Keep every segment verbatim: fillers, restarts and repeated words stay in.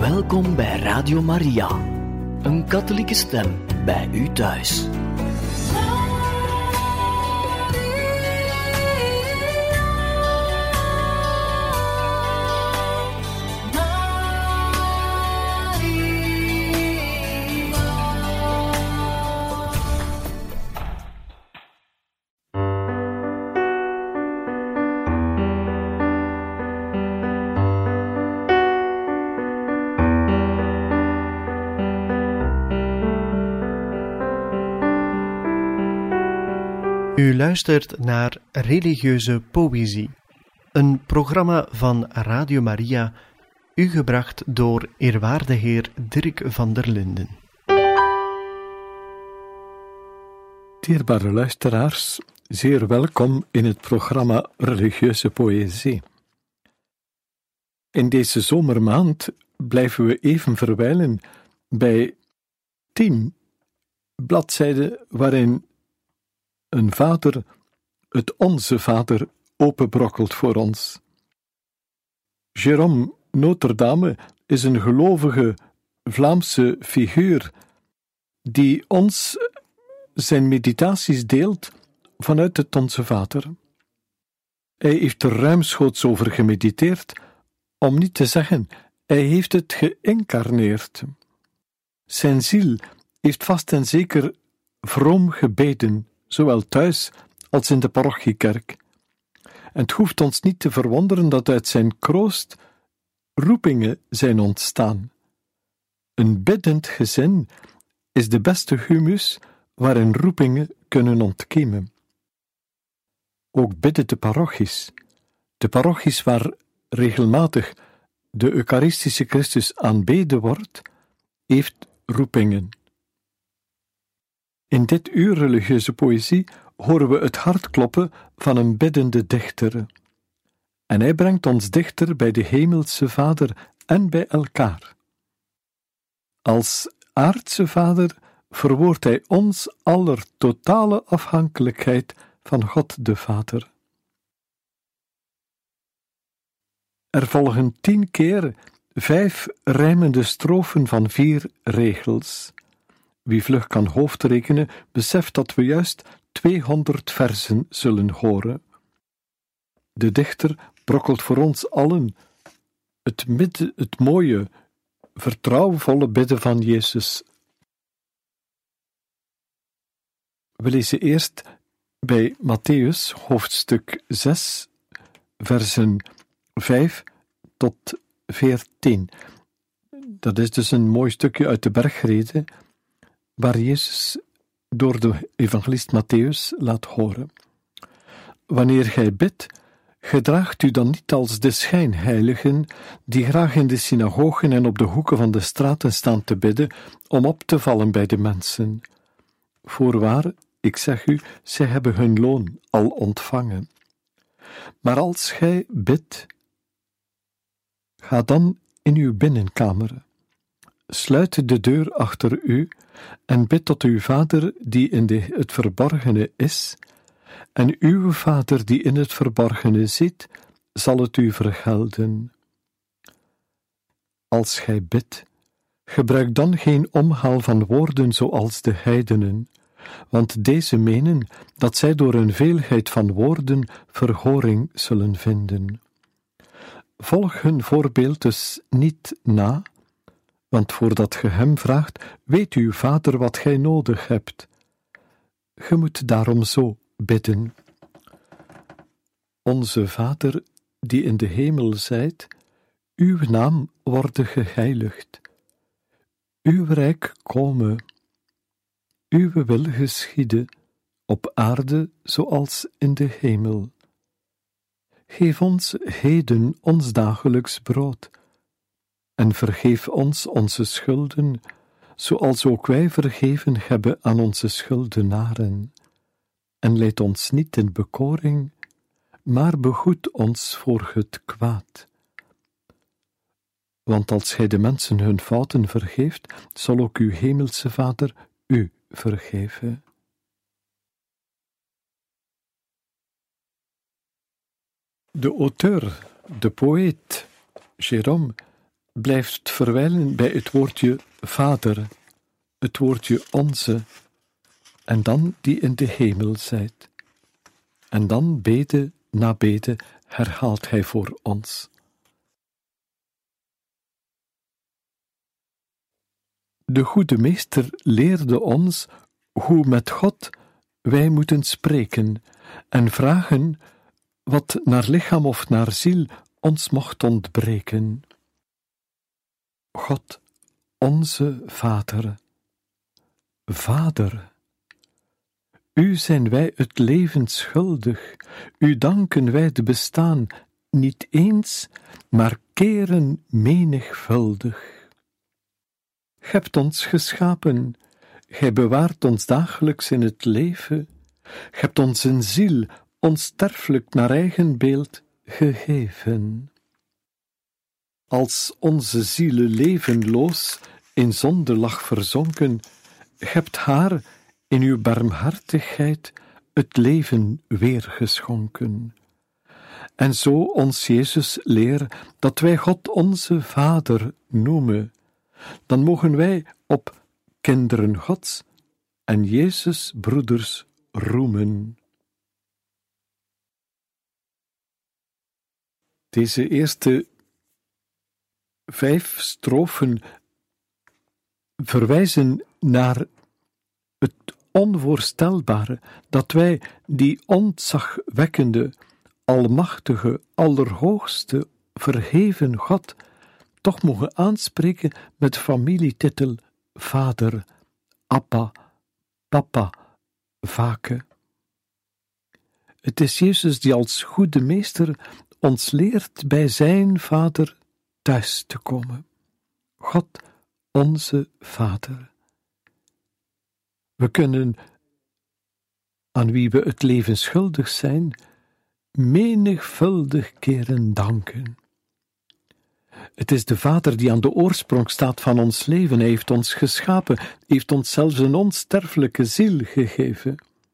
Welkom bij Radio Maria, een katholieke stem bij u thuis. U luistert naar Religieuze Poëzie, een programma van Radio Maria, u gebracht door eerwaarde heer Dirk van der Linden. Dierbare luisteraars, zeer welkom in het programma Religieuze Poëzie. In deze zomermaand blijven we even verwijlen bij tien bladzijden waarin een vader het Onze Vader openbrokkelt voor ons. Jérôme Notre Dame is een gelovige Vlaamse figuur die ons zijn meditaties deelt vanuit het Onze Vader. Hij heeft er ruimschoots over gemediteerd, om niet te zeggen, hij heeft het geïncarneerd. Zijn ziel heeft vast en zeker vroom gebeden, zowel thuis als in de parochiekerk. En het hoeft ons niet te verwonderen dat uit zijn kroost roepingen zijn ontstaan. Een biddend gezin is de beste humus waarin roepingen kunnen ontkiemen. Ook bidden de parochies, de parochies waar regelmatig de Eucharistische Christus aanbeden wordt, heeft roepingen. In dit uur religieuze poëzie horen we het hartkloppen van een biddende dichter. En hij brengt ons dichter bij de Hemelse Vader en bij elkaar. Als aardse Vader verwoordt hij ons aller totale afhankelijkheid van God de Vader. Er volgen tien keer vijf rijmende strofen van vier regels. Wie vlug kan hoofdrekenen, beseft dat we juist tweehonderd versen zullen horen. De dichter brokkelt voor ons allen het, midden, het mooie, vertrouwvolle bidden van Jezus. We lezen eerst bij Mattheüs, hoofdstuk zes, versen vijf tot veertien. Dat is dus een mooi stukje uit de bergrede, waar Jezus door de evangelist Mattheüs laat horen: wanneer gij bidt, gedraagt u dan niet als de schijnheiligen, die graag in de synagogen en op de hoeken van de straten staan te bidden, om op te vallen bij de mensen. Voorwaar, ik zeg u, zij hebben hun loon al ontvangen. Maar als gij bidt, ga dan in uw binnenkamer, sluit de deur achter u en bid tot uw Vader die in de, het verborgene is, en uw Vader die in het verborgene ziet, zal het u vergelden. Als gij bidt, gebruik dan geen omhaal van woorden zoals de heidenen, want deze menen dat zij door een veelheid van woorden verhoring zullen vinden. Volg hun voorbeeld dus niet na, want voordat ge hem vraagt, weet uw Vader wat gij nodig hebt. Ge moet daarom zo bidden: Onze Vader, die in de hemel zijt, uw naam worde geheiligd. Uw rijk kome. Uw wil geschieden, op aarde zoals in de hemel. Geef ons heden ons dagelijks brood, en vergeef ons onze schulden, zoals ook wij vergeven hebben aan onze schuldenaren. En leid ons niet in bekoring, maar behoed ons voor het kwaad. Want als gij de mensen hun fouten vergeeft, zal ook uw hemelse Vader u vergeven. De auteur, de poëet, Jérôme, blijft verwijlen bij het woordje Vader, het woordje onze, en dan die in de hemel zijt. En dan bede na bede herhaalt hij voor ons. De goede meester leerde ons hoe met God wij moeten spreken en vragen wat naar lichaam of naar ziel ons mocht ontbreken. God, onze Vader, Vader, U zijn wij het leven schuldig, U danken wij het bestaan, niet eens, maar keren menigvuldig. Gij hebt ons geschapen, Gij bewaart ons dagelijks in het leven, Gij hebt ons een ziel, onsterfelijk naar eigen beeld, gegeven. Als onze zielen levenloos in zonde lag verzonken, Gij hebt haar in uw barmhartigheid het leven weer geschonken. En zo ons Jezus leer dat wij God onze Vader noemen, dan mogen wij op kinderen Gods en Jezus broeders roemen. Deze eerste vijf strofen verwijzen naar het onvoorstelbare dat wij die ontzagwekkende, almachtige, allerhoogste, verheven God toch mogen aanspreken met familietitel Vader, Abba, Papa, Vake. Het is Jezus die als goede meester ons leert bij zijn Vader thuis te komen. God, onze Vader. We kunnen, aan wie we het leven schuldig zijn, menigvuldig keren danken. Het is de Vader die aan de oorsprong staat van ons leven. Hij heeft ons geschapen, heeft ons zelfs een onsterfelijke ziel gegeven.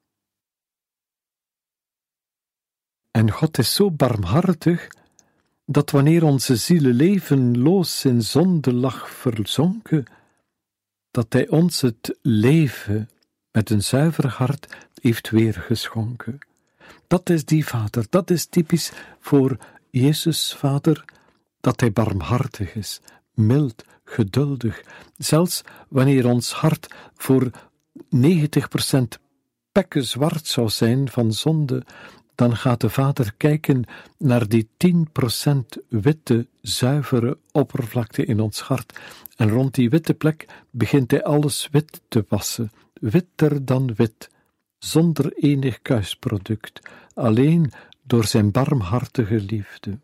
En God is zo barmhartig, dat wanneer onze zielen levenloos in zonde lag verzonken, dat Hij ons het leven met een zuiver hart heeft weergeschonken. Dat is die Vader, dat is typisch voor Jezus Vader, dat Hij barmhartig is, mild, geduldig, zelfs wanneer ons hart voor negentig procent pekkenzwart zou zijn van zonde, dan gaat de Vader kijken naar die tien procent witte, zuivere oppervlakte in ons hart. En rond die witte plek begint Hij alles wit te wassen, witter dan wit, zonder enig kuisproduct, alleen door zijn barmhartige liefde.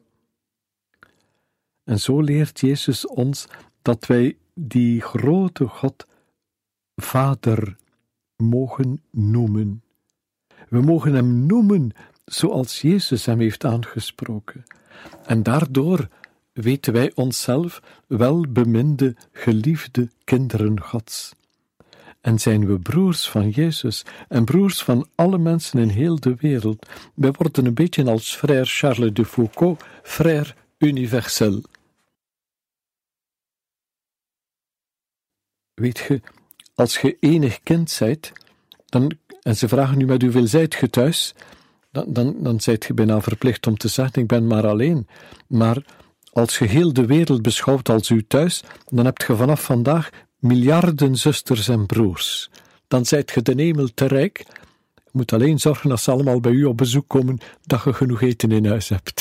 En zo leert Jezus ons dat wij die grote God Vader mogen noemen. We mogen hem noemen zoals Jezus hem heeft aangesproken. En daardoor weten wij onszelf welbeminde, geliefde kinderen Gods. En zijn we broers van Jezus en broers van alle mensen in heel de wereld. Wij worden een beetje als frère Charles de Foucauld, frère universel. Weet je, als je enig kind zijt, dan, en ze vragen nu met hoeveel zijt je thuis, dan, dan, dan zijt je bijna verplicht om te zeggen, ik ben maar alleen. Maar als je heel de wereld beschouwt als uw thuis, dan heb je vanaf vandaag miljarden zusters en broers. Dan zijt je de hemel te rijk. Je moet alleen zorgen als ze allemaal bij u op bezoek komen, dat je genoeg eten in huis hebt.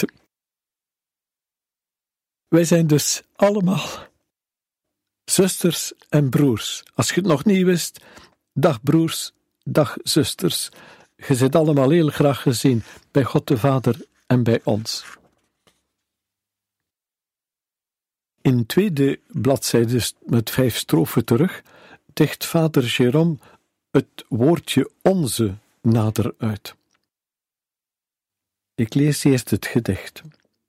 Wij zijn dus allemaal zusters en broers. Als je het nog niet wist, dag broers, dag zusters. Je zit allemaal heel graag gezien bij God de Vader en bij ons. In de tweede bladzijde met vijf strofen terug dicht vader Jérôme het woordje onze nader uit. Ik lees eerst het gedicht.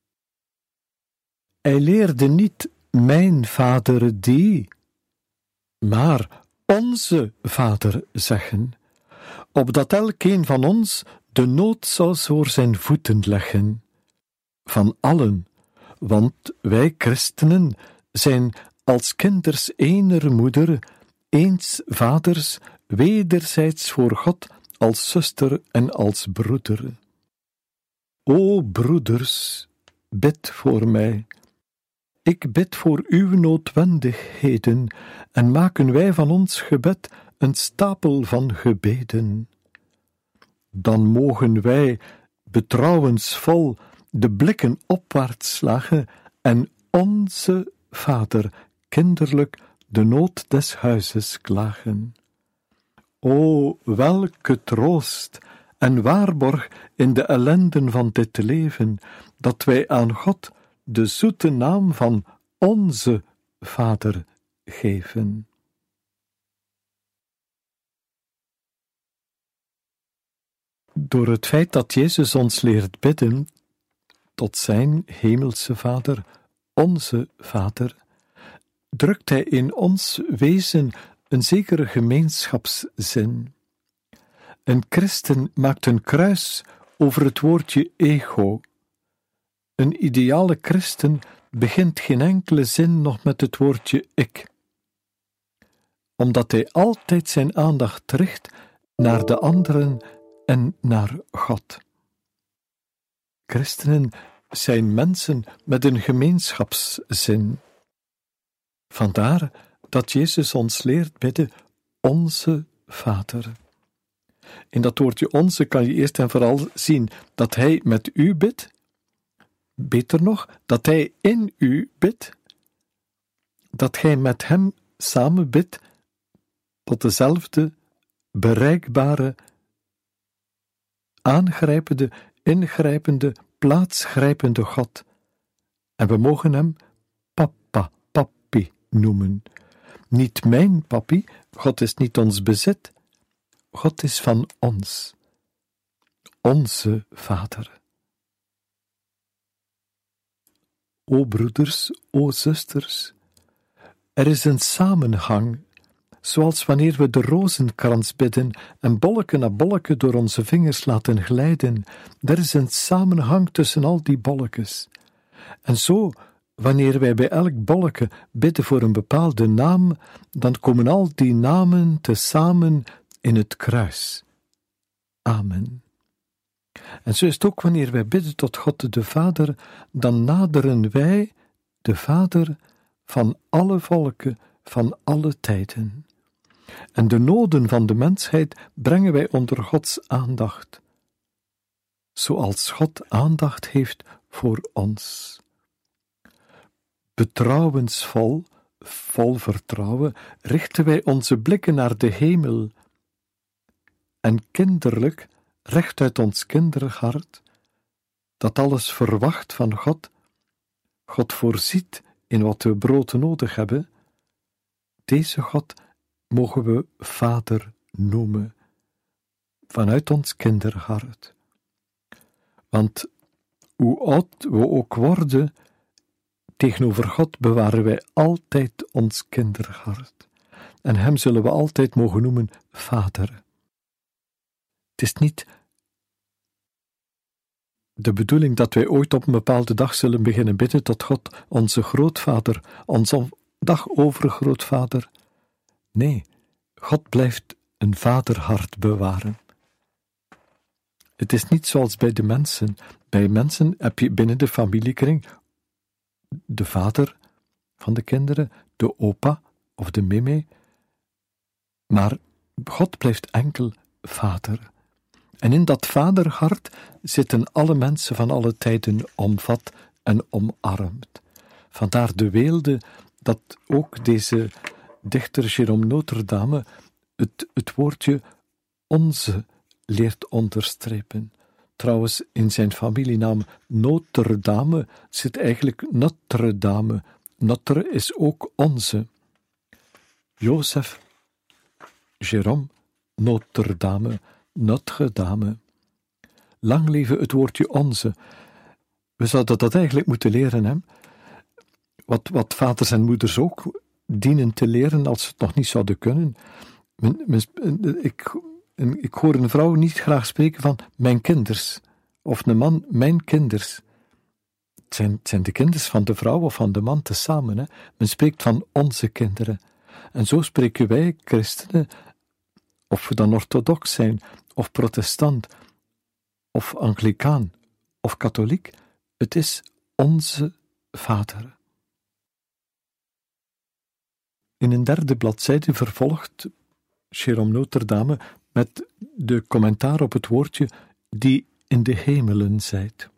Hij leerde niet mijn vader die, maar onze Vader zeggen, opdat elkeen van ons de nood zou voor zijn voeten leggen. Van allen, want wij christenen zijn als kinders ener moeder, eens vaders, wederzijds voor God, als zuster en als broeder. O broeders, bid voor mij. Ik bid voor uw noodwendigheden, en maken wij van ons gebed een stapel van gebeden. Dan mogen wij, betrouwensvol, de blikken opwaarts slagen en onze Vader kinderlijk de nood des huizes klagen. O, welke troost en waarborg in de ellenden van dit leven, dat wij aan God de zoete naam van onze Vader geven. Door het feit dat Jezus ons leert bidden tot zijn hemelse Vader, onze Vader, drukt hij in ons wezen een zekere gemeenschapszin. Een christen maakt een kruis over het woordje ego. Een ideale christen begint geen enkele zin nog met het woordje ik, omdat hij altijd zijn aandacht richt naar de anderen en naar God. Christenen zijn mensen met een gemeenschapszin. Vandaar dat Jezus ons leert bidden, onze Vader. In dat woordje onze kan je eerst en vooral zien dat hij met u bidt, beter nog, dat hij in u bidt, dat gij met hem samen bidt tot dezelfde bereikbare, aangrijpende, ingrijpende, plaatsgrijpende God. En we mogen hem papa, papi noemen. Niet mijn papi, God is niet ons bezit, God is van ons, onze Vader. O broeders, o zusters, er is een samenhang, zoals wanneer we de rozenkrans bidden en bolleke na bolleke door onze vingers laten glijden. Er is een samenhang tussen al die bolletjes. En zo, wanneer wij bij elk bolleke bidden voor een bepaalde naam, dan komen al die namen tezamen in het kruis. Amen. En zo is het ook wanneer wij bidden tot God de Vader, dan naderen wij de Vader van alle volken, van alle tijden. En de noden van de mensheid brengen wij onder Gods aandacht, zoals God aandacht heeft voor ons. Betrouwensvol, vol vertrouwen, richten wij onze blikken naar de hemel, en kinderlijk, recht uit ons kinderhart, dat alles verwacht van God, God voorziet in wat we brood nodig hebben, deze God mogen we Vader noemen, vanuit ons kinderhart. Want hoe oud we ook worden, tegenover God bewaren wij altijd ons kinderhart. En hem zullen we altijd mogen noemen Vader. Het is niet de bedoeling dat wij ooit op een bepaalde dag zullen beginnen bidden tot God, onze grootvader, onze dagovergrootvader. Nee, God blijft een vaderhart bewaren. Het is niet zoals bij de mensen. Bij mensen heb je binnen de familiekring de vader van de kinderen, de opa of de meme, maar God blijft enkel vader. En in dat vaderhart zitten alle mensen van alle tijden omvat en omarmd. Vandaar de weelde dat ook deze dichter Jérôme Notre Dame het, het woordje onze leert onderstrepen. Trouwens, in zijn familienaam Notre Dame zit eigenlijk Notre Dame. Notre is ook onze. Jozef, Jérôme, Notre Dame, Notre Dame. Lang leven het woordje onze. We zouden dat eigenlijk moeten leren, hè? Wat, wat vaders en moeders ook dienen te leren als ze het nog niet zouden kunnen. Men, men, ik, ik hoor een vrouw niet graag spreken van mijn kinders, of een man mijn kinders. Het zijn, het zijn de kinderen van de vrouw of van de man tezamen. Hè. Men spreekt van onze kinderen. En zo spreken wij, christenen, of we dan orthodox zijn, of protestant, of anglicaan, of katholiek, het is onze Vader. In een derde bladzijde vervolgt Jérôme Notre Dame met de commentaar op het woordje die in de hemelen zijt.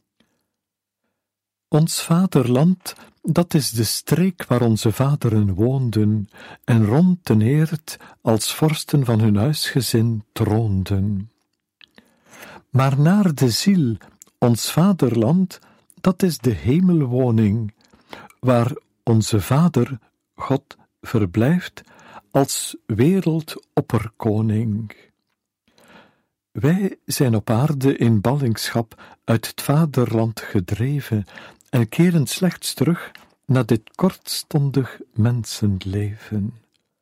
Ons vaderland, dat is de streek waar onze vaderen woonden en rond de eerd als vorsten van hun huisgezin troonden. Maar naar de ziel, ons vaderland, dat is de hemelwoning, waar onze Vader, God, verblijft als wereldopperkoning. Wij zijn op aarde in ballingschap uit het vaderland gedreven en keren slechts terug naar dit kortstondig mensenleven.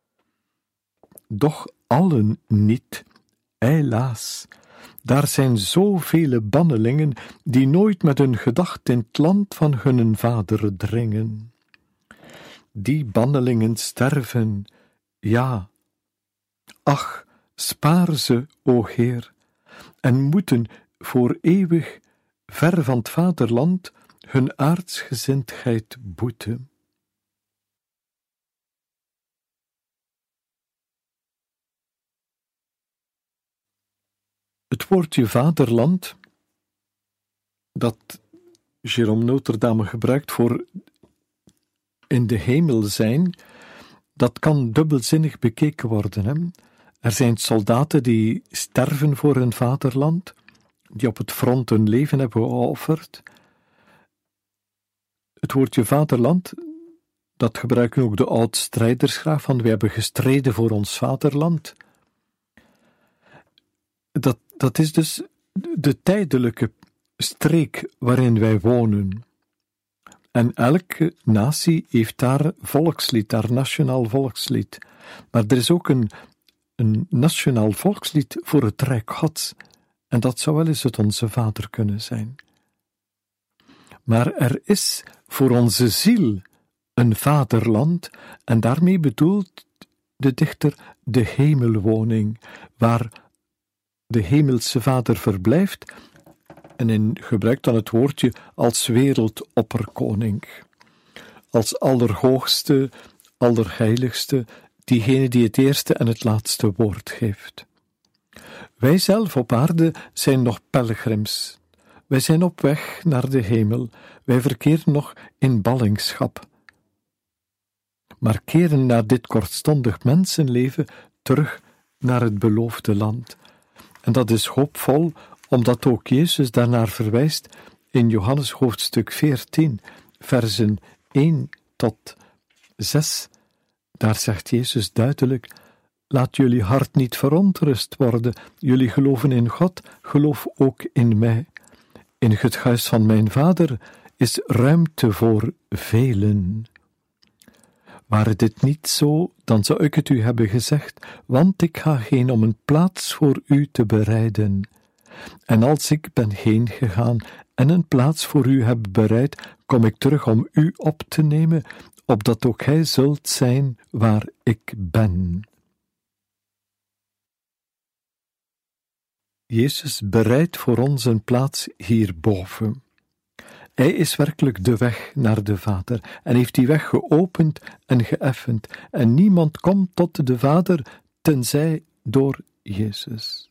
Doch allen niet, helaas. Daar zijn zoveel bannelingen die nooit met hun gedacht in het land van hun vader dringen. Die bannelingen sterven, ja. Ach, spaar ze, o Heer, en moeten voor eeuwig ver van het vaderland hun aardsgezindheid boeten. Het woordje vaderland, dat Jérôme Notre Dame gebruikt voor in de hemel zijn, dat kan dubbelzinnig bekeken worden. Hè? Er zijn soldaten die sterven voor hun vaderland, die op het front hun leven hebben geofferd. Het woordje vaderland, dat gebruiken ook de oud-strijders graag, van we hebben gestreden voor ons vaderland. Dat, dat is dus de tijdelijke streek waarin wij wonen. En elke natie heeft daar volkslied, daar nationaal volkslied. Maar er is ook een, een nationaal volkslied voor het Rijk Gods. En dat zou wel eens het Onze Vader kunnen zijn. Maar er is voor onze ziel een vaderland, en daarmee bedoelt de dichter de hemelwoning, waar de hemelse Vader verblijft, en hij gebruikt dan het woordje als wereldopperkoning, als allerhoogste, allerheiligste, diegene die het eerste en het laatste woord geeft. Wij zelf op aarde zijn nog pelgrims. Wij zijn op weg naar de hemel. Wij verkeren nog in ballingschap. Maar keren naar dit kortstondig mensenleven terug naar het beloofde land. En dat is hoopvol, omdat ook Jezus daarnaar verwijst in Johannes hoofdstuk veertien, versen één tot zes. Daar zegt Jezus duidelijk: laat jullie hart niet verontrust worden. Jullie geloven in God, geloof ook in mij. In het huis van mijn Vader is ruimte voor velen. Ware dit niet zo, dan zou ik het u hebben gezegd, want ik ga heen om een plaats voor u te bereiden. En als ik ben heen gegaan en een plaats voor u heb bereid, kom ik terug om u op te nemen, opdat ook gij zult zijn waar ik ben. Jezus bereidt voor ons een plaats hierboven. Hij is werkelijk de weg naar de Vader en heeft die weg geopend en geëffend. En niemand komt tot de Vader tenzij door Jezus.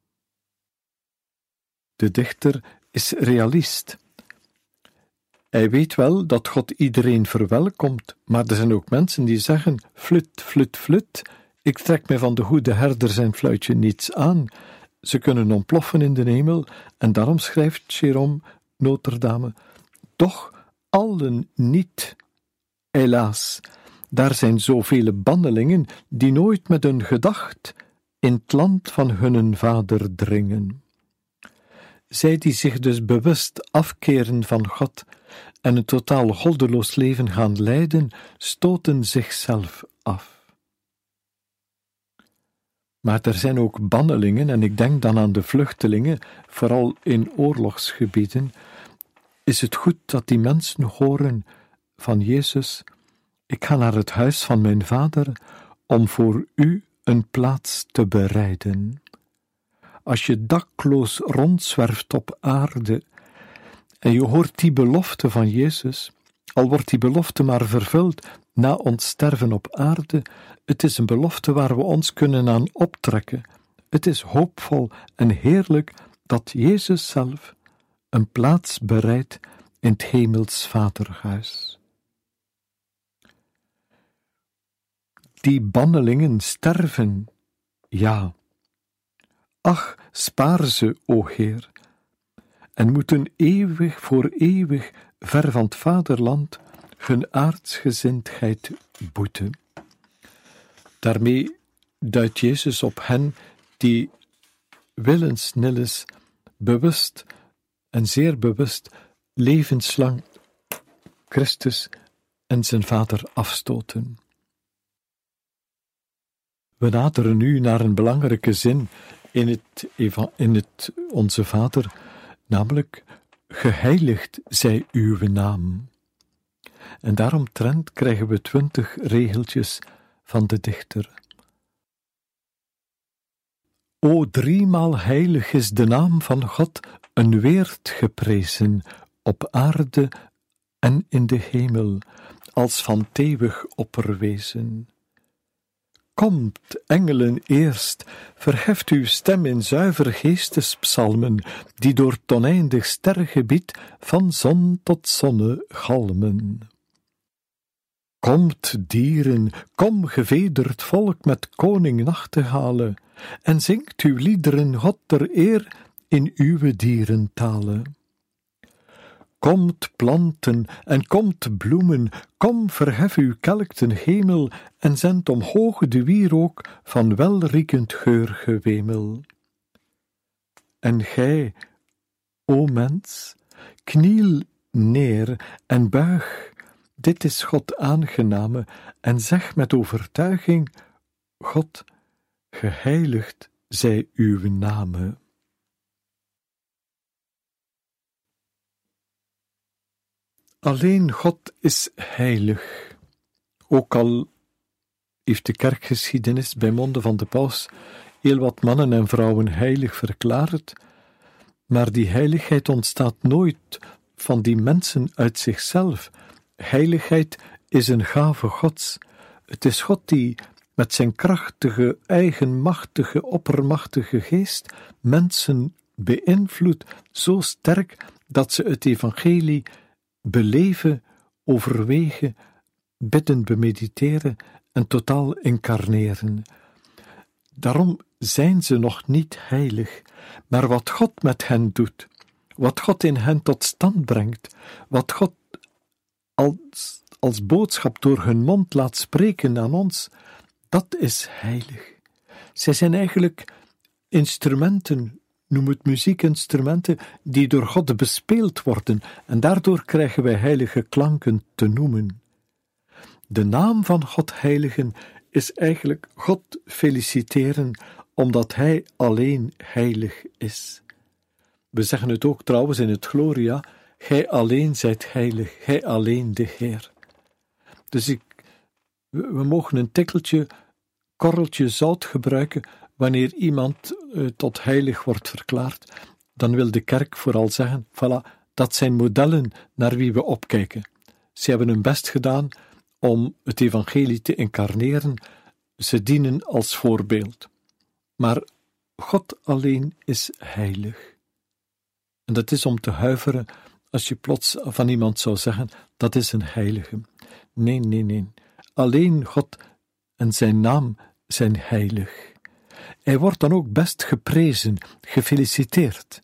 De dichter is realist. Hij weet wel dat God iedereen verwelkomt, maar er zijn ook mensen die zeggen: flut, flut, flut, ik trek mij van de goede herder zijn fluitje niets aan. Ze kunnen ontploffen in de hemel, en daarom schrijft Jérôme Notre Dame: doch allen niet. Helaas, daar zijn zoveel bannelingen die nooit met hun gedacht in het land van hun vader dringen. Zij die zich dus bewust afkeren van God en een totaal goddeloos leven gaan leiden, stoten zichzelf af. Maar er zijn ook bannelingen, en ik denk dan aan de vluchtelingen, vooral in oorlogsgebieden, is het goed dat die mensen horen van Jezus: ik ga naar het huis van mijn Vader om voor u een plaats te bereiden. Als je dakloos rondzwerft op aarde en je hoort die belofte van Jezus, al wordt die belofte maar vervuld na ons sterven op aarde, het is een belofte waar we ons kunnen aan optrekken. Het is hoopvol en heerlijk dat Jezus zelf een plaats bereidt in het hemels vaderhuis. Die bannelingen sterven, ja. Ach, spaar ze, o Heer, en moeten eeuwig voor eeuwig ver van het vaderland hun aardsgezindheid boeten. Daarmee duidt Jezus op hen die willensnilles, bewust en zeer bewust levenslang Christus en zijn Vader afstoten. We naderen nu naar een belangrijke zin in het, in het Onze Vader, namelijk: geheiligd zij uw naam. En daaromtrent krijgen we twintig regeltjes van de dichter. O, driemaal heilig is de naam van God, een weerd geprezen, op aarde en in de hemel, als van eeuwig opperwezen. Komt, engelen, eerst, verheft uw stem in zuiver geestespsalmen, die door het oneindig stergebied van zon tot zonne galmen. Komt, dieren, kom, gevederd volk met koning nachtegale, en zingt uw liederen God ter eer in uw dierentalen. Komt, planten, en komt, bloemen, kom, verhef uw kelk ten hemel, en zend omhoog de wierook van welriekend geurgewemel. En gij, o mens, kniel neer en buig, dit is God aangename, en zeg met overtuiging: God, geheiligd zij uw name. Alleen God is heilig. Ook al heeft de kerkgeschiedenis bij monden van de paus heel wat mannen en vrouwen heilig verklaard, maar die heiligheid ontstaat nooit van die mensen uit zichzelf. Heiligheid is een gave Gods. Het is God die met zijn krachtige, eigenmachtige, oppermachtige geest mensen beïnvloedt zo sterk dat ze het evangelie beleven, overwegen, bidden, bemediteren en totaal incarneren. Daarom zijn ze nog niet heilig, maar wat God met hen doet, wat God in hen tot stand brengt, wat God als, als boodschap door hun mond laat spreken aan ons, dat is heilig. Zij zijn eigenlijk instrumenten, noem het muziekinstrumenten, die door God bespeeld worden, en daardoor krijgen wij heilige klanken te noemen. De naam van God heiligen is eigenlijk God feliciteren, omdat Hij alleen heilig is. We zeggen het ook trouwens in het Gloria: Gij alleen zijt heilig, Gij alleen de Heer. Dus ik, we, we mogen een tikkeltje, korreltje zout gebruiken wanneer iemand uh, tot heilig wordt verklaard. Dan wil de kerk vooral zeggen: voilà, dat zijn modellen naar wie we opkijken. Ze hebben hun best gedaan om het evangelie te incarneren. Ze dienen als voorbeeld. Maar God alleen is heilig. En dat is om te huiveren als je plots van iemand zou zeggen: dat is een heilige. Nee, nee, nee. Alleen God en zijn naam zijn heilig. Hij wordt dan ook best geprezen, gefeliciteerd.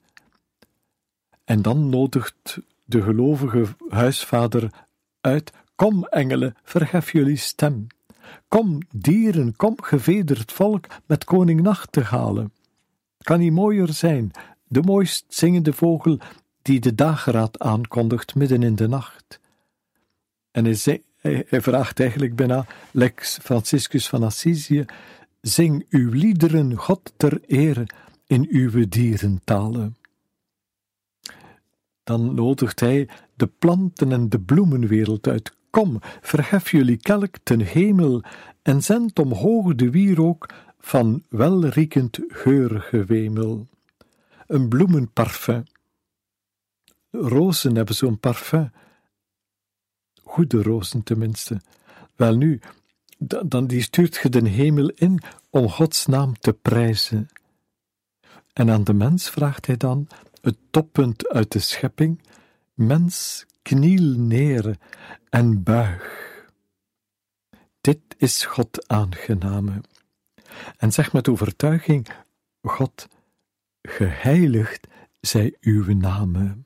En dan nodigt de gelovige huisvader uit: kom, engelen, verhef jullie stem. Kom, dieren, kom, gevederd volk met koning nachtegalen. Kan niet mooier zijn, de mooist zingende vogel die de dageraad aankondigt midden in de nacht. En hij, zing, hij, hij vraagt eigenlijk bijna, lex Franciscus van Assisië: zing uw liederen God ter ere in uw dierentalen. Dan nodigt hij de planten en de bloemenwereld uit. Kom, verhef jullie kelk ten hemel en zend omhoog de wierook van welriekend geurgewemel. Een bloemenparfum. Rozen hebben zo'n parfum. Goede rozen tenminste. Welnu, dan die stuurt je den hemel in om Gods naam te prijzen. En aan de mens vraagt hij dan het toppunt uit de schepping: mens, kniel neer en buig. Dit is God aangename. En zeg met overtuiging: God, geheiligd zij uw naam.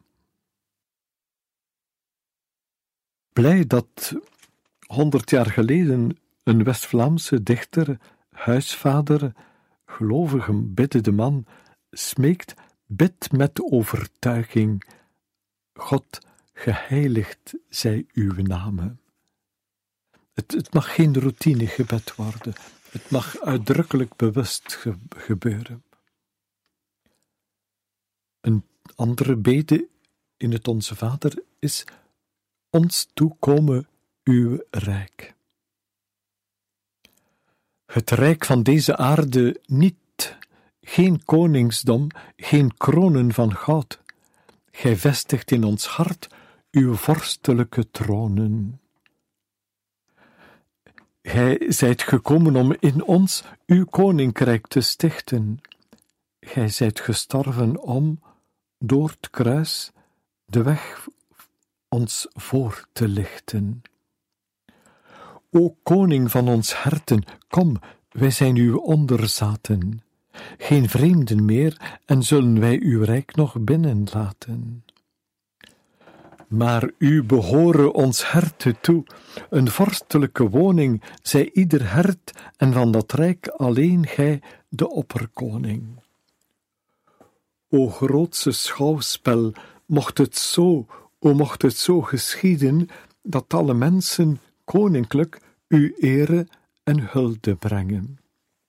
Blij dat honderd jaar geleden een West-Vlaamse dichter, huisvader, gelovige biddende man, smeekt: bid met overtuiging, God, geheiligd zij uw naam. Het, het mag geen routinegebed worden, het mag uitdrukkelijk bewust ge- gebeuren. Een andere bede in het Onze Vader is: ons toekomen uw rijk. Het rijk van deze aarde niet, geen koningsdom, geen kronen van goud. Gij vestigt in ons hart uw vorstelijke tronen. Gij zijt gekomen om in ons uw koninkrijk te stichten. Gij zijt gestorven om, door het kruis, de weg ons voor te lichten. O koning van ons harten, kom, wij zijn uw onderzaten. Geen vreemden meer, en zullen wij uw rijk nog binnenlaten. Maar u behoren ons harte toe, een vorstelijke woning, zij ieder hert, en van dat rijk alleen gij de opperkoning. O grootse schouwspel, mocht het zo, o mocht het zo geschieden, dat alle mensen koninklijk uw ere en hulde brengen.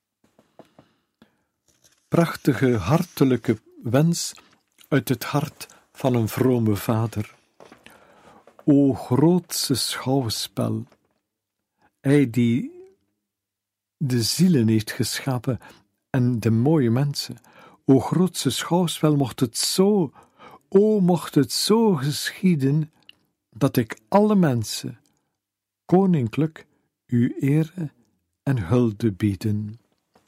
Prachtige, hartelijke wens uit het hart van een vrome vader. O grootse schouwspel, hij die de zielen heeft geschapen en de mooie mensen. O grootse schouwspel, mocht het zo, o mocht het zo geschieden, dat ik alle mensen koninklijk uw ere en hulde bieden.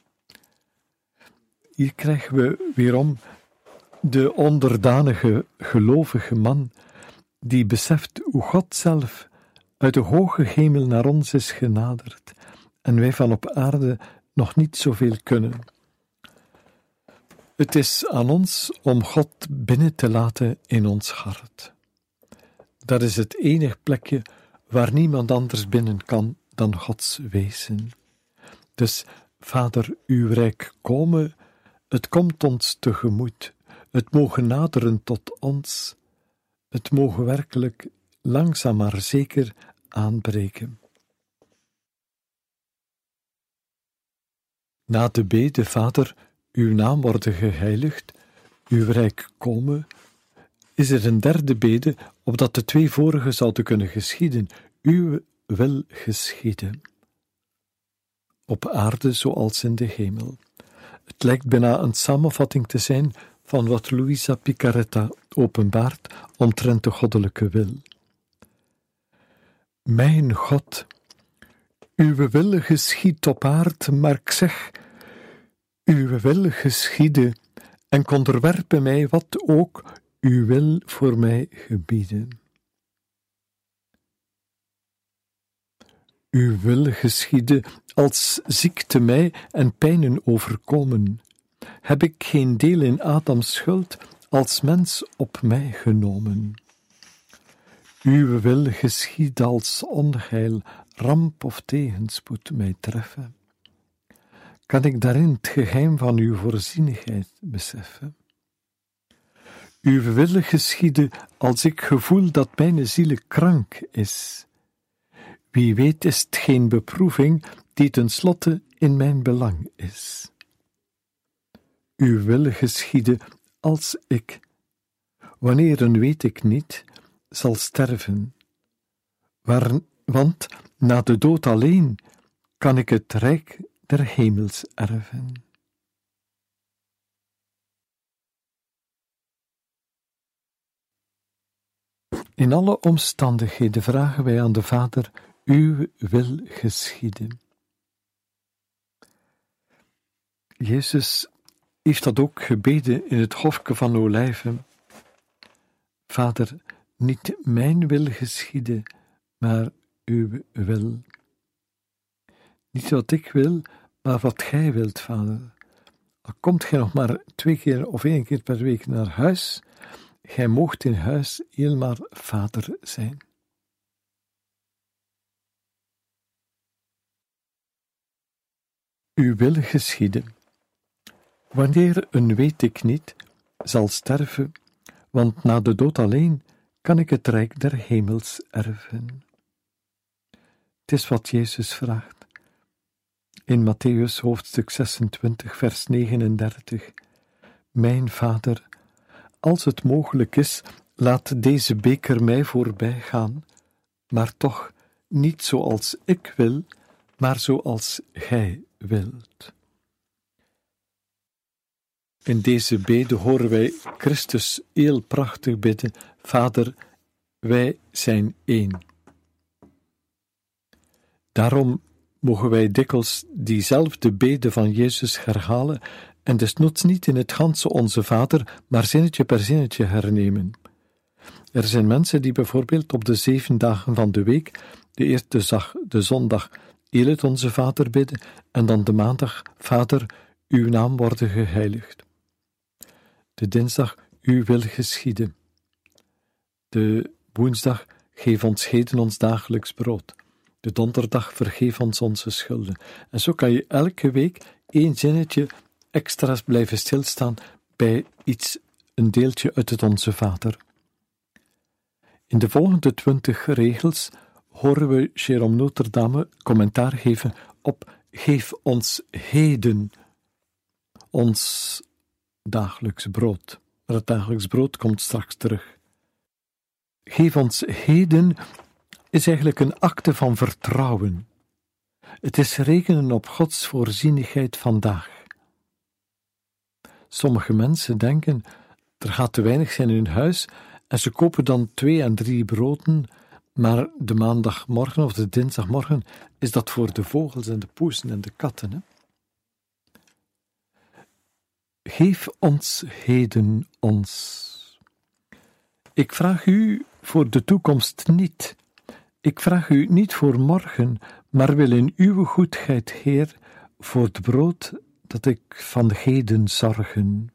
Hier krijgen we weerom de onderdanige, gelovige man, die beseft hoe God zelf uit de hoge hemel naar ons is genaderd en wij van op aarde nog niet zoveel kunnen. Het is aan ons om God binnen te laten in ons hart. Dat is het enige plekje waar niemand anders binnen kan dan Gods wezen. Dus, Vader, uw rijk komen, het komt ons tegemoet, het mogen naderen tot ons, het mogen werkelijk langzaam maar zeker aanbreken. Na de bede, Vader, uw naam worden geheiligd, uw rijk komen, is er een derde bede, opdat de twee vorige zouden kunnen geschieden. Uw wil geschieden. Op aarde zoals in de hemel. Het lijkt bijna een samenvatting te zijn van wat Luisa Picaretta openbaart omtrent de goddelijke wil. Mijn God, uw wil geschiedt op aard, maar ik zeg, uw wil geschieden, en onderwerpen mij wat ook uw wil voor mij gebieden. Uw wil geschieden, als ziekte mij en pijnen overkomen. Heb ik geen deel in Adams schuld, als mens op mij genomen. Uw wil geschieden, als onheil, ramp of tegenspoed mij treffen. Kan ik daarin het geheim van uw voorzienigheid beseffen? Uw wil geschieden, als ik gevoel dat mijn ziele krank is. Wie weet is het geen beproeving die tenslotte in mijn belang is. Uw wil geschieden, als ik, wanneer een weet ik niet, zal sterven. Waar, want na de dood alleen kan ik het rijk der hemels erven. In alle omstandigheden vragen wij aan de Vader, uw wil geschieden. Jezus heeft dat ook gebeden in het hofje van Olijven. Vader, niet mijn wil geschieden, maar uw wil. Niet wat ik wil, maar wat gij wilt, Vader. Al komt gij nog maar twee keer of één keer per week naar huis, gij moogt in huis eenmaal Vader zijn. Uw wil geschieden. Wanneer een weet ik niet zal sterven, want na de dood alleen kan ik het rijk der hemels erven. Het is wat Jezus vraagt. In Mattheüs hoofdstuk zesentwintig, vers negenendertig. Mijn Vader, als het mogelijk is, laat deze beker mij voorbij gaan, maar toch niet zoals ik wil, maar zoals gij wilt. In deze bede horen wij Christus heel prachtig bidden, Vader, wij zijn één. Daarom mogen wij dikwijls diezelfde bede van Jezus herhalen en desnoods niet in het ganse onze Vader, maar zinnetje per zinnetje hernemen. Er zijn mensen die bijvoorbeeld op de zeven dagen van de week, de eerste dag, de zondag, heel het onze Vader bidden en dan de maandag, Vader, uw naam worden geheiligd. De dinsdag, uw wil geschieden. De woensdag, geef ons heden ons dagelijks brood. De donderdag, vergeef ons onze schulden. En zo kan je elke week één zinnetje extra's blijven stilstaan bij iets, een deeltje uit het Onze Vader. In de volgende twintig regels horen we Jérôme Notre Dame commentaar geven op geef ons heden ons dagelijks brood. Maar het dagelijks brood komt straks terug. Geef ons heden is eigenlijk een akte van vertrouwen. Het is rekenen op Gods voorzienigheid vandaag. Sommige mensen denken, er gaat te weinig zijn in hun huis en ze kopen dan twee en drie broden, maar de maandagmorgen of de dinsdagmorgen is dat voor de vogels en de poezen en de katten. Hè? Geef ons heden ons. Ik vraag u voor de toekomst niet. Ik vraag u niet voor morgen, maar wil in uw goedheid, Heer, voor het brood dat ik van heden zorgen.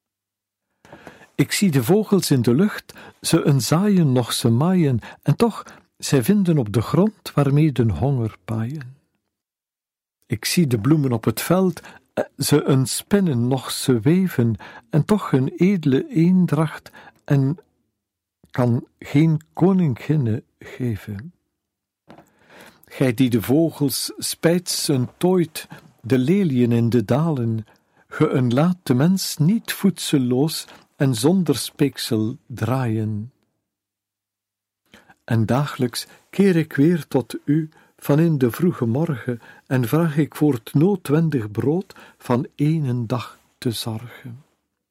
Ik zie de vogels in de lucht, ze een zaaien nog ze maaien, en toch, zij vinden op de grond waarmee den honger paaien. Ik zie de bloemen op het veld, ze een spinnen nog ze weven, en toch hun edele eendracht, en kan geen koninginne geven. Gij die de vogels spijtsen tooit, de leliën in de dalen, ge een laat de mens niet voedselloos en zonder speeksel draaien. En dagelijks keer ik weer tot u van in de vroege morgen en vraag ik voor het noodwendig brood van één dag te zorgen.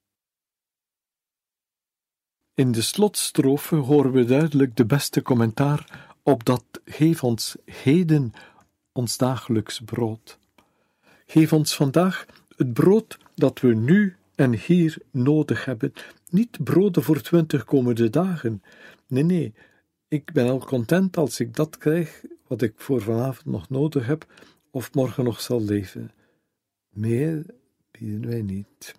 In de slotstrofe horen we duidelijk de beste commentaar op dat geef ons heden ons dagelijks brood. Geef ons vandaag het brood dat we nu en hier nodig hebben. Niet broden voor twintig komende dagen. Nee, nee, ik ben al content als ik dat krijg wat ik voor vanavond nog nodig heb of morgen nog zal leven. Meer bieden wij niet.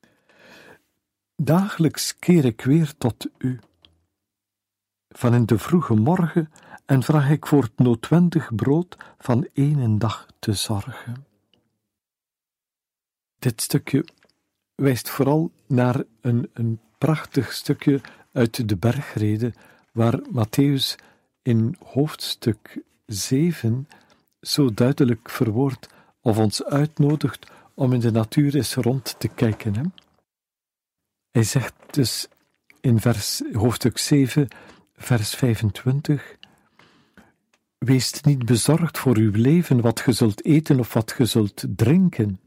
Dagelijks keer ik weer tot u. Van in de vroege morgen en vraag ik voor het noodwendig brood van één dag te zorgen. Dit stukje wijst vooral naar een, een prachtig stukje uit de bergrede, waar Mattheüs in hoofdstuk zeven zo duidelijk verwoordt of ons uitnodigt om in de natuur eens rond te kijken. Hè? Hij zegt dus in vers, hoofdstuk zeven, vers vijfentwintig. Wees niet bezorgd voor uw leven, wat ge zult eten of wat ge zult drinken.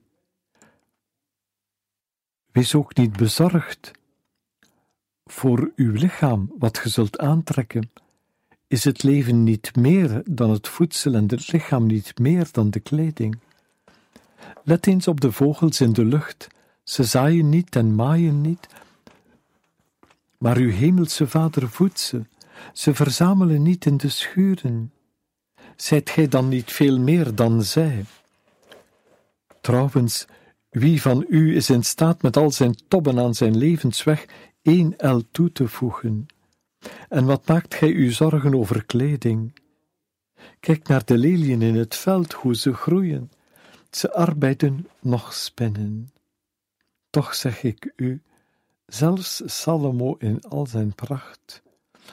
Wees ook niet bezorgd voor uw lichaam, wat ge zult aantrekken. Is het leven niet meer dan het voedsel en het lichaam niet meer dan de kleding? Let eens op de vogels in de lucht. Ze zaaien niet en maaien niet, maar uw hemelse Vader voedt ze. Ze verzamelen niet in de schuren. Zijt gij dan niet veel meer dan zij? Trouwens, wie van u is in staat met al zijn tobben aan zijn levensweg één el toe te voegen? En wat maakt gij u zorgen over kleding? Kijk naar de leliën in het veld, hoe ze groeien. Ze arbeiden nog spinnen. Toch zeg ik u, zelfs Salomo in al zijn pracht,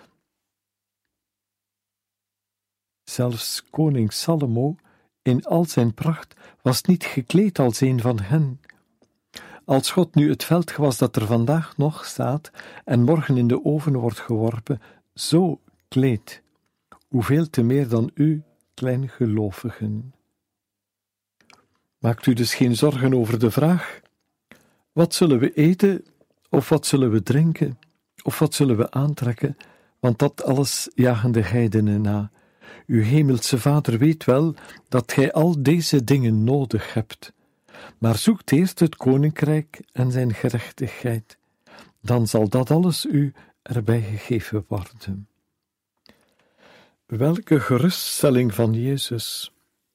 zelfs koning Salomo in al zijn pracht was niet gekleed als een van hen. Als God nu het veldgewas dat er vandaag nog staat en morgen in de oven wordt geworpen, zo kleedt, hoeveel te meer dan u, kleingelovigen. Maakt u dus geen zorgen over de vraag: wat zullen we eten, of wat zullen we drinken, of wat zullen we aantrekken, want dat alles jagen de heidenen na. Uw hemelse Vader weet wel dat gij al deze dingen nodig hebt. Maar zoekt eerst het koninkrijk en zijn gerechtigheid, dan zal dat alles u erbij gegeven worden. Welke geruststelling van Jezus!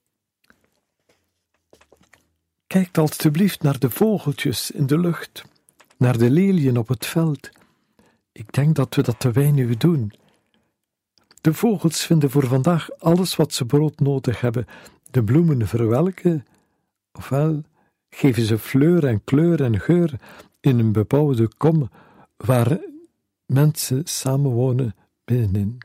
Kijkt alstublieft naar de vogeltjes in de lucht, naar de leliën op het veld. Ik denk dat we dat te weinig doen. De vogels vinden voor vandaag alles wat ze broodnodig hebben. De bloemen verwelken, ofwel geven ze fleur en kleur en geur in een bebouwde kom waar mensen samenwonen binnenin.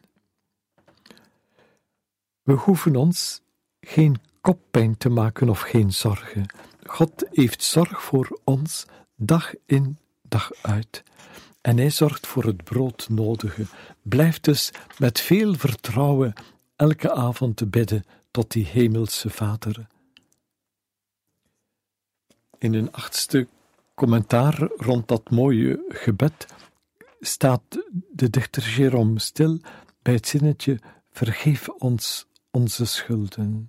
We hoeven ons geen koppijn te maken of geen zorgen. God heeft zorg voor ons dag in, dag uit. En hij zorgt voor het broodnodige. Blijf dus met veel vertrouwen elke avond te bidden tot die hemelse Vader. In een achtste commentaar rond dat mooie gebed staat de dichter Jérôme stil bij het zinnetje: vergeef ons onze schulden.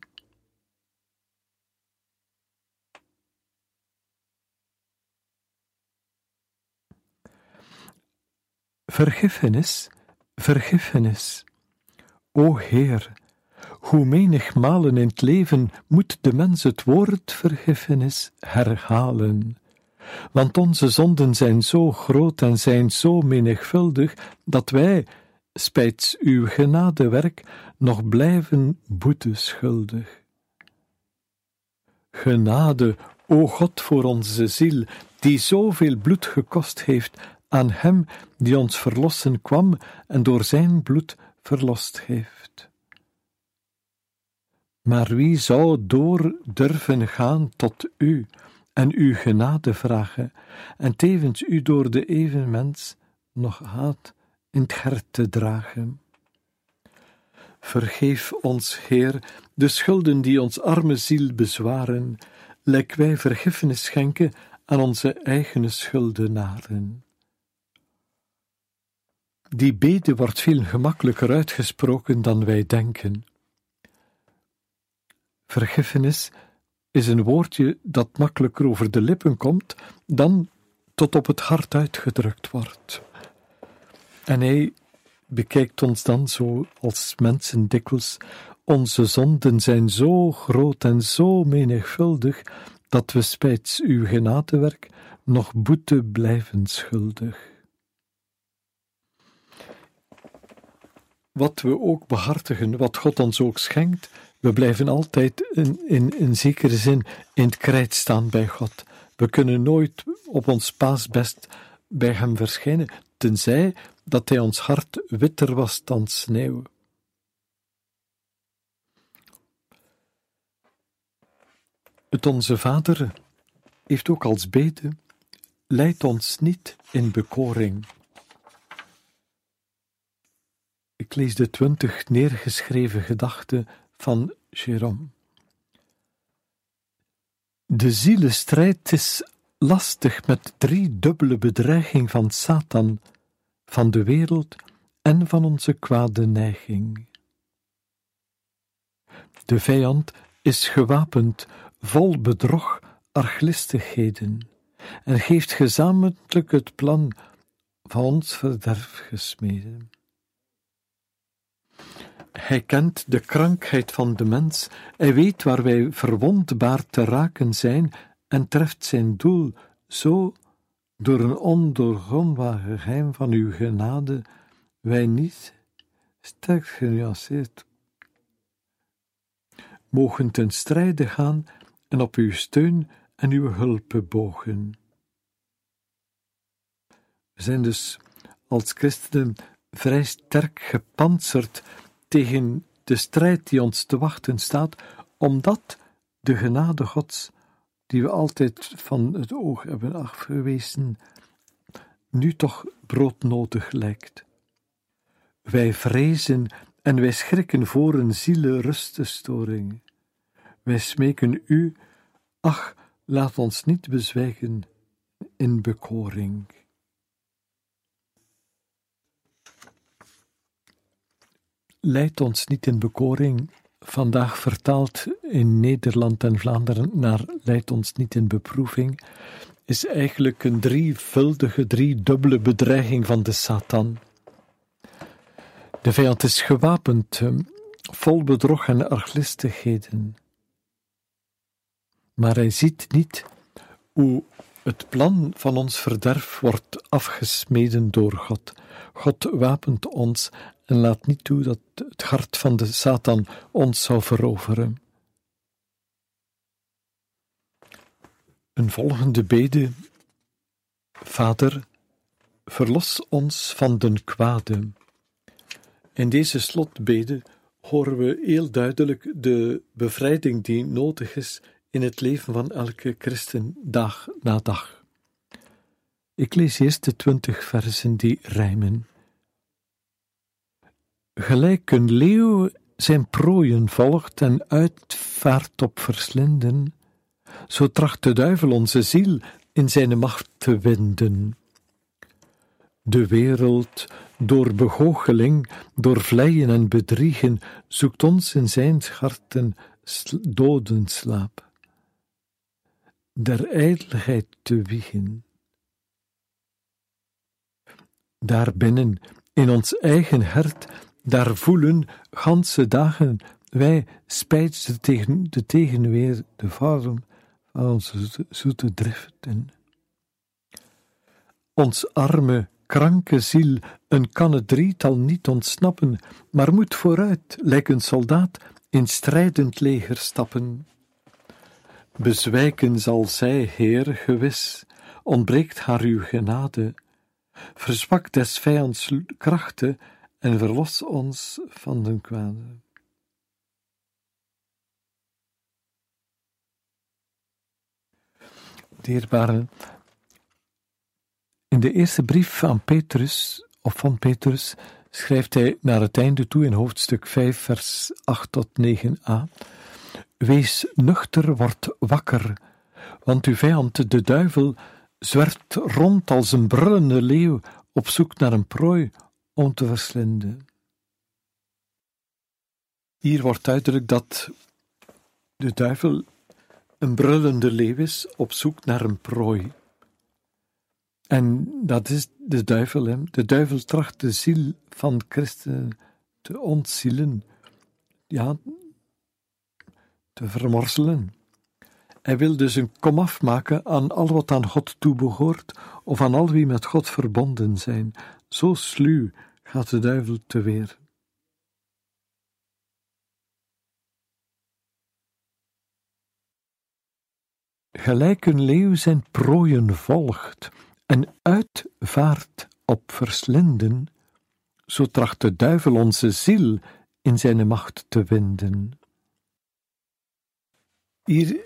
Vergiffenis, vergiffenis. O Heer, hoe menigmalen in het leven moet de mens het woord vergiffenis herhalen. Want onze zonden zijn zo groot en zijn zo menigvuldig, dat wij, spijts uw genadewerk, nog blijven boete schuldig. Genade, o God, voor onze ziel, die zoveel bloed gekost heeft aan hem die ons verlossen kwam en door zijn bloed verlost heeft. Maar wie zou door durven gaan tot u en uw genade vragen, en tevens u door de evenmens nog haat in het hart te dragen? Vergeef ons, Heer, de schulden die ons arme ziel bezwaren, lijk wij vergiffenis schenken aan onze eigene schuldenaren. Die bede wordt veel gemakkelijker uitgesproken dan wij denken. Vergiffenis is een woordje dat makkelijker over de lippen komt dan tot op het hart uitgedrukt wordt. En hij bekijkt ons dan zo als mensen dikwijls: onze zonden zijn zo groot en zo menigvuldig, dat we spijts uw genadewerk nog boete blijven schuldig. Wat we ook behartigen, wat God ons ook schenkt, we blijven altijd in, in, in zekere zin in het krijt staan bij God. We kunnen nooit op ons paasbest bij hem verschijnen, tenzij dat hij ons hart witter was dan sneeuw. Het Onze Vader heeft ook als bede: leid ons niet in bekoring. Ik lees de twintig neergeschreven gedachten van Jérôme. De zielenstrijd is lastig met driedubbele bedreiging van Satan, van de wereld en van onze kwade neiging. De vijand is gewapend, vol bedrog, arglistigheden, en geeft gezamenlijk het plan van ons verderf gesmeden. Hij kent de krankheid van de mens, hij weet waar wij verwondbaar te raken zijn en treft zijn doel zo door een ondoorgrondbaar geheim van uw genade, wij niet sterk genuanceerd mogen ten strijde gaan en op uw steun en uw hulp bogen. We zijn dus als christenen vrij sterk gepantserd tegen de strijd die ons te wachten staat, omdat de genade Gods, die we altijd van het oog hebben afgewezen, nu toch broodnodig lijkt. Wij vrezen en wij schrikken voor een zielenrustestoring. Wij smeken u, ach, laat ons niet bezwijken in bekoring. Leid ons niet in bekoring, vandaag vertaald in Nederland en Vlaanderen naar leid ons niet in beproeving, is eigenlijk een drievuldige, driedubbele bedreiging van de Satan. De vijand is gewapend, vol bedrog en arglistigheden. Maar hij ziet niet hoe het plan van ons verderf wordt afgesmeden door God. God wapent ons en laat niet toe dat het hart van de Satan ons zou veroveren. Een volgende bede. Vader, verlos ons van den kwade. In deze slotbede horen we heel duidelijk de bevrijding die nodig is in het leven van elke christen dag na dag. Ik lees eerst de twintig versen die rijmen. Gelijk een leeuw zijn prooien volgt en uitvaart op verslinden, zo tracht de duivel onze ziel in zijn macht te winden. De wereld, door begoocheling, door vleien en bedriegen, zoekt ons in zijn harten dodenslaap, der ijdelheid te wiegen. Daarbinnen, in ons eigen hart, daar voelen ganse dagen wij spijt tegen de tegenweer, de vorm van onze zoete driften. Ons arme, kranke ziel, een kan het drietal niet ontsnappen, maar moet vooruit, lijk een soldaat, in strijdend leger stappen. Bezwijken zal zij, Heer, gewis, ontbreekt haar uw genade. Verzwakt des vijands krachten en verlos ons van den kwade. Dierbaren, in de eerste brief aan Petrus, of van Petrus, schrijft hij naar het einde toe in hoofdstuk vijf, vers acht tot negen a. Wees nuchter, word wakker, want uw vijand, de duivel, zwerft rond als een brullende leeuw op zoek naar een prooi om te verslinden. Hier wordt duidelijk dat de duivel een brullende leeuw is op zoek naar een prooi. En dat is de duivel. Hè. De duivel tracht de ziel van christenen te ontzielen, ja, te vermorzelen. Hij wil dus een komaf maken aan al wat aan God toebehoort, of aan al wie met God verbonden zijn. Zo sluw gaat de duivel teweer. Gelijk een leeuw zijn prooien volgt en uitvaart op verslinden, zo tracht de duivel onze ziel in zijn macht te winden. Hier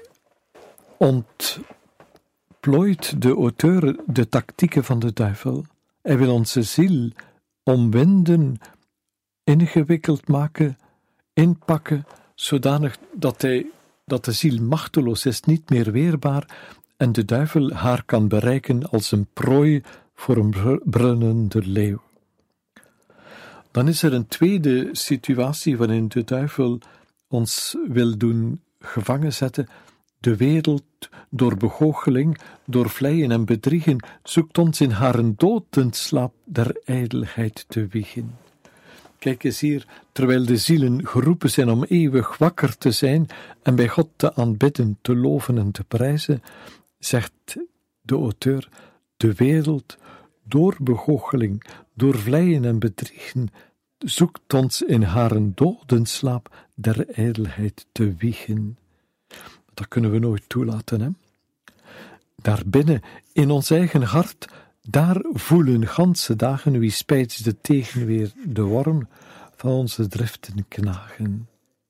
ontplooit de auteur de tactieken van de duivel. Hij wil onze ziel omwinden ingewikkeld maken, inpakken, zodanig dat, hij, dat de ziel machteloos is, niet meer weerbaar, en de duivel haar kan bereiken als een prooi voor een brullende leeuw. Dan is er een tweede situatie waarin de duivel ons wil doen gevangen zetten. De wereld, door begoocheling, door vleien en bedriegen, zoekt ons in haar dodenslaap der ijdelheid te wiegen. Kijk eens hier, terwijl de zielen geroepen zijn om eeuwig wakker te zijn en bij God te aanbidden, te loven en te prijzen, zegt de auteur, de wereld, door begoocheling, door vleien en bedriegen, zoekt ons in haar dodenslaap der ijdelheid te wiegen. Dat kunnen we nooit toelaten, hè? Daarbinnen, in ons eigen hart, daar voelen ganse dagen wie spijts de tegenweer, de worm van onze driften knagen.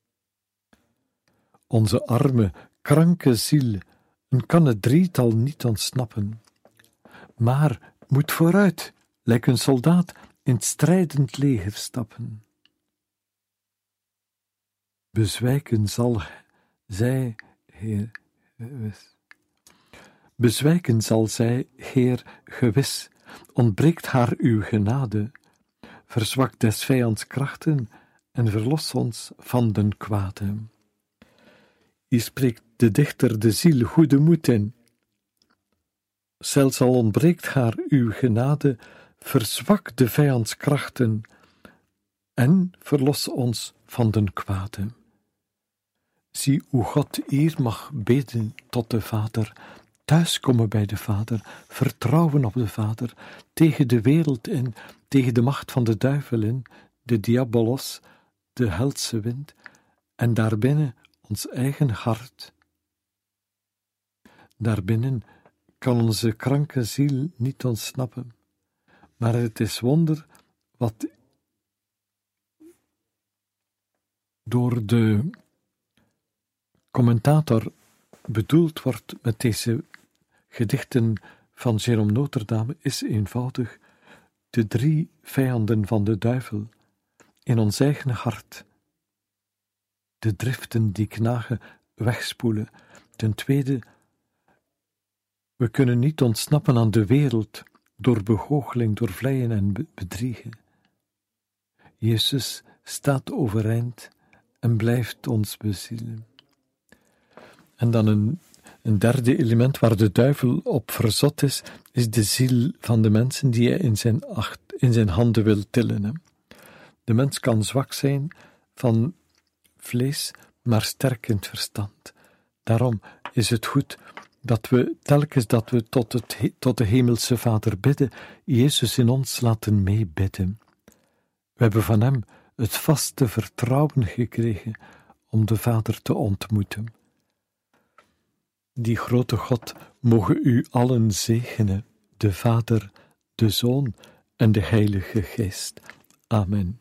Onze arme, kranke ziel, een kan het drietal niet ontsnappen, maar moet vooruit, lijkt een soldaat, in het strijdend leger stappen. Bezwijken zal zij, Heer, gewis. Bezwijken zal zij, Heer, gewis, ontbreekt haar uw genade, verzwakt des vijands krachten en verlos ons van den kwade. Hier spreekt de dichter de ziel goede moed in. Zelfs al ontbreekt haar uw genade, verzwak de vijands krachten en verlos ons van den kwade. Zie hoe God hier mag bidden tot de Vader, thuiskomen bij de Vader, vertrouwen op de Vader, tegen de wereld in, tegen de macht van de duivel in, de diabolos, de helse wind, en daarbinnen ons eigen hart. Daarbinnen kan onze kranke ziel niet ontsnappen, maar het is wonder wat door de commentator bedoeld wordt met deze gedichten van Jérôme Notre Dame, is eenvoudig de drie vijanden van de duivel in ons eigen hart. De driften die knagen wegspoelen. Ten tweede, we kunnen niet ontsnappen aan de wereld door begoocheling, door vleien en bedriegen. Jezus staat overeind en blijft ons bezielen. En dan een, een derde element waar de duivel op verzot is, is de ziel van de mensen die hij in zijn, acht, in zijn handen wil tillen. Hè. De mens kan zwak zijn van vlees, maar sterk in het verstand. Daarom is het goed dat we, telkens dat we tot, het, tot de hemelse Vader bidden, Jezus in ons laten meebidden. We hebben van hem het vaste vertrouwen gekregen om de Vader te ontmoeten. Die grote God mogen u allen zegenen, de Vader, de Zoon en de Heilige Geest. Amen.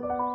Thank